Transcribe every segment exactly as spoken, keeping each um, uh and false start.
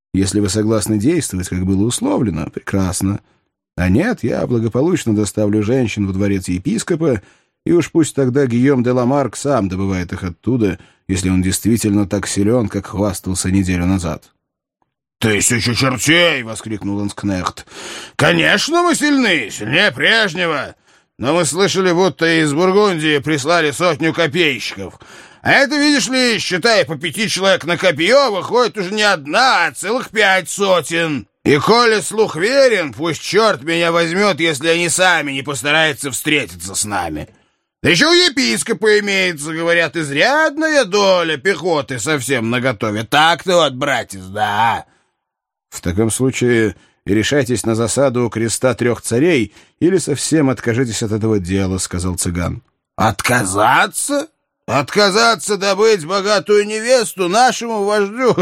Если вы согласны действовать, как было условлено, прекрасно. А нет, я благополучно доставлю женщин во дворец епископа, и уж пусть тогда Гийом де Ламарк сам добывает их оттуда, если он действительно так силен, как хвастался неделю назад». «Тысячу чертей!» — воскликнул ланскнехт. «Конечно, мы сильны, сильнее прежнего. Но мы слышали, будто из Бургундии прислали сотню копейщиков. А это, видишь ли, считая по пяти человек на копье, выходит уже не одна, а целых пять сотен. И коли слух верен, пусть черт меня возьмет, если они сами не постараются встретиться с нами. Да еще у епископа имеется, говорят, изрядная доля пехоты совсем наготове. Так-то вот, братец, да». «В таком случае решайтесь на засаду у креста трех царей или совсем откажитесь от этого дела», — сказал цыган. «Отказаться? Отказаться добыть богатую невесту нашему вождю?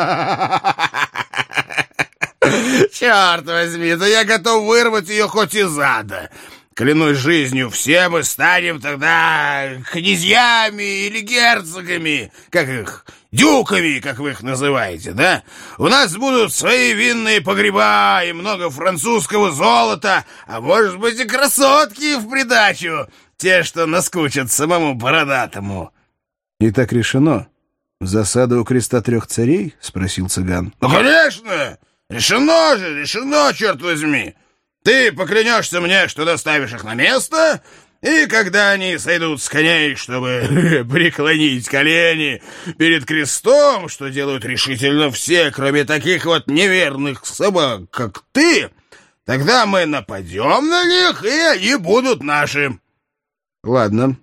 Черт возьми, да я готов вырвать ее хоть из ада. Клянусь жизнью, все мы станем тогда князьями или герцогами, как их, дюками, как вы их называете, да? У нас будут свои винные погреба и много французского золота, а может быть и красотки в придачу, те, что наскучат самому бородатому». «И так решено? Засада у креста трех царей?» — спросил цыган. «Ну, конечно! Решено же, решено, черт возьми! Ты поклянешься мне, что доставишь их на место, и когда они сойдут с коней, чтобы преклонить колени перед крестом, что делают решительно все, кроме таких вот неверных собак, как ты, тогда мы нападем на них, и они будут наши». «Ладно.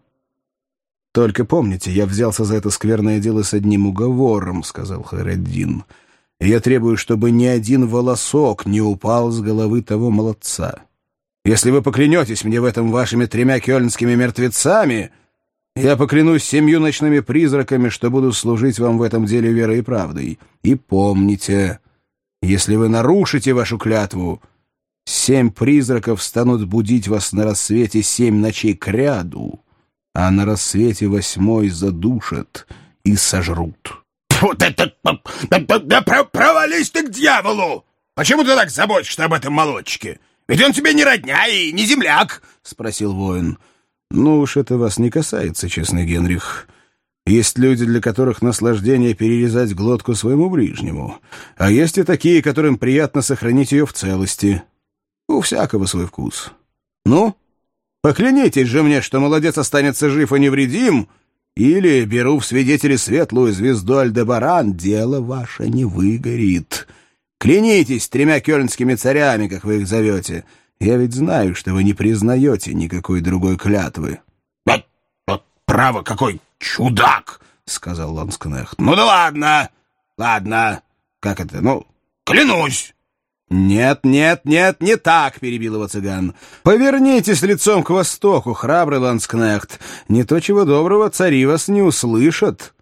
Только помните, я взялся за это скверное дело с одним уговором», — сказал Хайреддин. «Я требую, чтобы ни один волосок не упал с головы того молодца. Если вы поклянетесь мне в этом вашими тремя кёльнскими мертвецами, я поклянусь семью ночными призраками, что буду служить вам в этом деле верой и правдой. И помните, если вы нарушите вашу клятву, семь призраков станут будить вас на рассвете семь ночей кряду, а на рассвете восьмой задушат и сожрут». «Фу, да, да, да, да, да провались ты к дьяволу! Почему ты так заботишься об этом молодчике? Ведь он тебе не родня и не земляк!» — спросил воин. «Ну уж это вас не касается, честный Генрих. Есть люди, для которых наслаждение перерезать глотку своему ближнему, а есть и такие, которым приятно сохранить ее в целости. У всякого свой вкус. Ну, поклянитесь же мне, что молодец останется жив и невредим, или беру в свидетели светлую звезду Альдебаран, дело ваше не выгорит. Клянитесь тремя кёльнскими царями, как вы их зовете. Я ведь знаю, что вы не признаете никакой другой клятвы». «Вот, вот право, какой чудак!» — сказал ланскнехт. «Ну да ладно, ладно. Как это, ну, клянусь». «Нет, нет, нет, не так!» — перебил его цыган. «Повернитесь лицом к востоку, храбрый ланскнехт. Не то чего доброго, цари вас не услышат».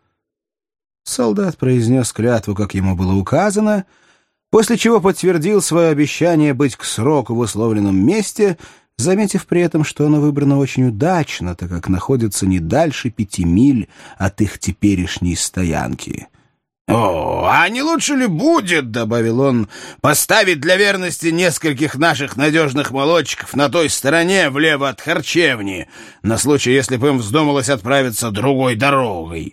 Солдат произнес клятву, как ему было указано, после чего подтвердил свое обещание быть к сроку в условленном месте, заметив при этом, что оно выбрано очень удачно, так как находится не дальше пяти миль от их теперешней стоянки. «О, а не лучше ли будет, — добавил он, — поставить для верности нескольких наших надежных молодчиков на той стороне, влево от харчевни, на случай, если бы им вздумалось отправиться другой дорогой?»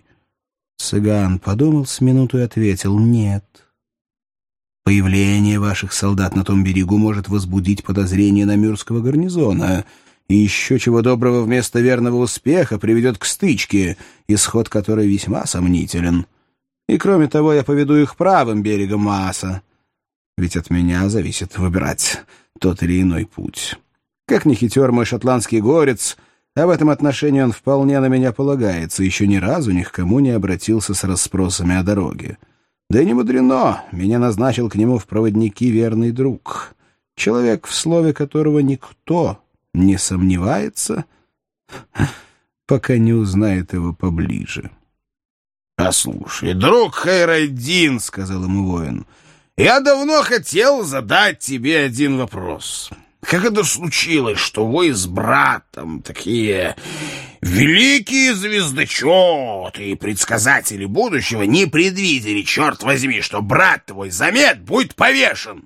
Цыган подумал с минуту и ответил: «Нет. Появление ваших солдат на том берегу может возбудить подозрения намюрского гарнизона, и еще чего доброго вместо верного успеха приведет к стычке, исход которой весьма сомнителен. И кроме того, я поведу их правым берегом Мааса, ведь от меня зависит выбирать тот или иной путь. Как ни хитер мой шотландский горец, а в этом отношении он вполне на меня полагается, еще ни разу ни к кому не обратился с расспросами о дороге. Да и не мудрено, меня назначил к нему в проводники верный друг, человек, в слове которого никто не сомневается, пока не узнает его поближе». «Послушай, друг Хайреддин, — сказал ему воин, — я давно хотел задать тебе один вопрос. как это случилось, что вы с братом такие великие звездочеты и предсказатели будущего не предвидели, черт возьми, что брат твой Замет будет повешен?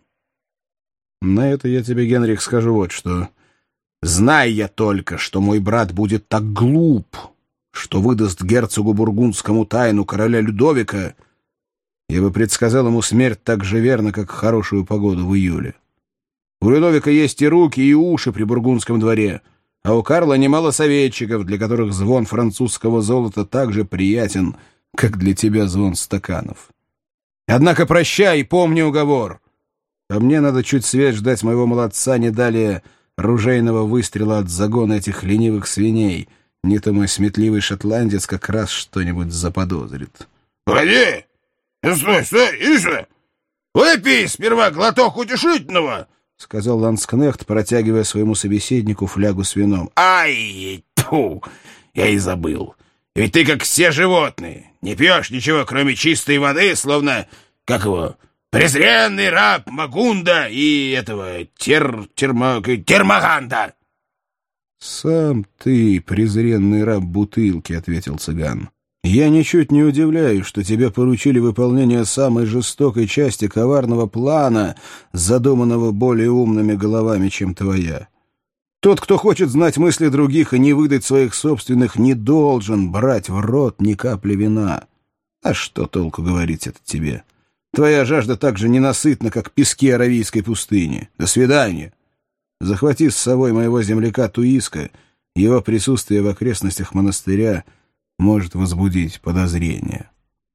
На это я тебе, Генрих, скажу вот что. Знай я только, что мой брат будет так глуп, что выдаст герцогу Бургундскому тайну короля Людовика, я бы предсказал ему смерть так же верно, как хорошую погоду в июле. У Людовика есть и руки, и уши при бургундском дворе, а у Карла немало советчиков, для которых звон французского золота так же приятен, как для тебя звон стаканов. Однако прощай и помни уговор. А мне надо чуть свет ждать моего молодца не далее ружейного выстрела от загона этих ленивых свиней. Не то мой сметливый шотландец как раз что-нибудь заподозрит. — Погоди! Стой, стой, иди сюда! Выпей сперва глоток утешительного! — сказал ланскнехт, протягивая своему собеседнику флягу с вином. — Ай, тьфу! Я и забыл. Ведь ты, как все животные, не пьешь ничего, кроме чистой воды, словно, как его, презренный раб Магунда и этого тер... термо... термаганда. — Сам ты, презренный раб бутылки, — ответил цыган. Я ничуть не удивляюсь, что тебе поручили выполнение самой жестокой части коварного плана, задуманного более умными головами, чем твоя. Тот, кто хочет знать мысли других и не выдать своих собственных, не должен брать в рот ни капли вина. А что толку говорить это тебе? Твоя жажда так же ненасытна, как пески Аравийской пустыни. До свидания. Захвати с собой моего земляка Туиска, его присутствие в окрестностях монастыря может возбудить подозрения.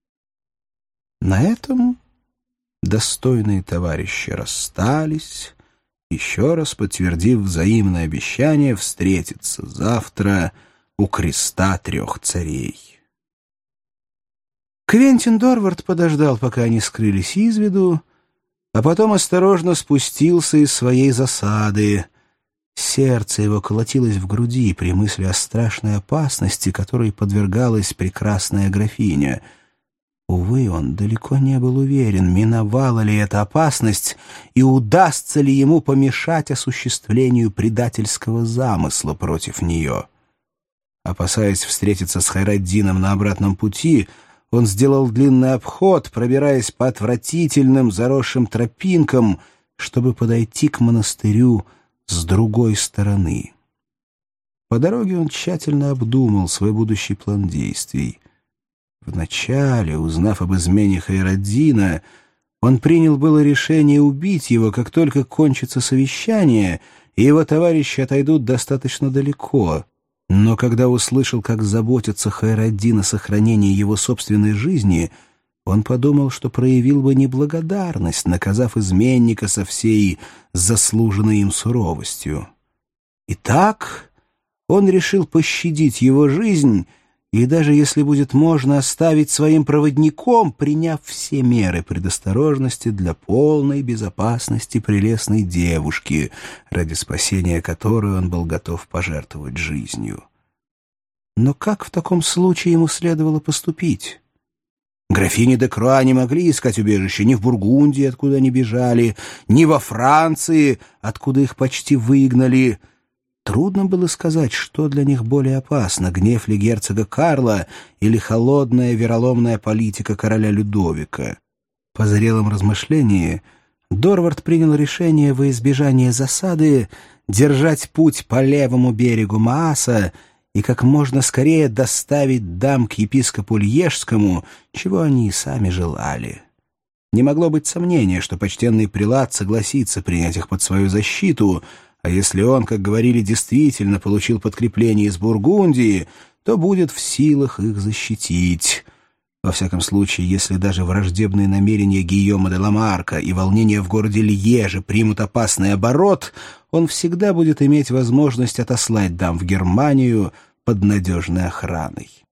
На этом достойные товарищи расстались, еще раз подтвердив взаимное обещание встретиться завтра у креста трех царей. Квентин Дорвард подождал, пока они скрылись из виду, а потом осторожно спустился из своей засады. Сердце его колотилось в груди при мысли о страшной опасности, которой подвергалась прекрасная графиня. Увы, он далеко не был уверен, миновала ли эта опасность и удастся ли ему помешать осуществлению предательского замысла против нее. Опасаясь встретиться с Хайраддином на обратном пути, он сделал длинный обход, пробираясь по отвратительным заросшим тропинкам, чтобы подойти к монастырю с другой стороны. По дороге он тщательно обдумал свой будущий план действий. Вначале, узнав об измене Хайраддина, он принял было решение убить его, как только кончится совещание, и его товарищи отойдут достаточно далеко. Но когда услышал, как заботится Хайраддин о сохранении его собственной жизни, он подумал, что проявил бы неблагодарность, наказав изменника со всей заслуженной им суровостью. Итак, он решил пощадить его жизнь и даже, если будет можно, оставить своим проводником, приняв все меры предосторожности для полной безопасности прелестной девушки, ради спасения которой он был готов пожертвовать жизнью. Но как в таком случае ему следовало поступить? Графини де Круа не могли искать убежище ни в Бургундии, откуда они бежали, ни во Франции, откуда их почти выгнали. Трудно было сказать, что для них более опасно — гнев ли герцога Карла или холодная вероломная политика короля Людовика. По зрелом размышлении Дорвард принял решение во избежание засады держать путь по левому берегу Мааса и как можно скорее доставить дам к епископу Льежскому, чего они и сами желали. Не могло быть сомнения, что почтенный прелат согласится принять их под свою защиту, а если он, как говорили, действительно получил подкрепление из Бургундии, то будет в силах их защитить. Во всяком случае, если даже враждебные намерения Гийома де Ламарка и волнения в городе Льеже примут опасный оборот, он всегда будет иметь возможность отослать дам в Германию под надежной охраной.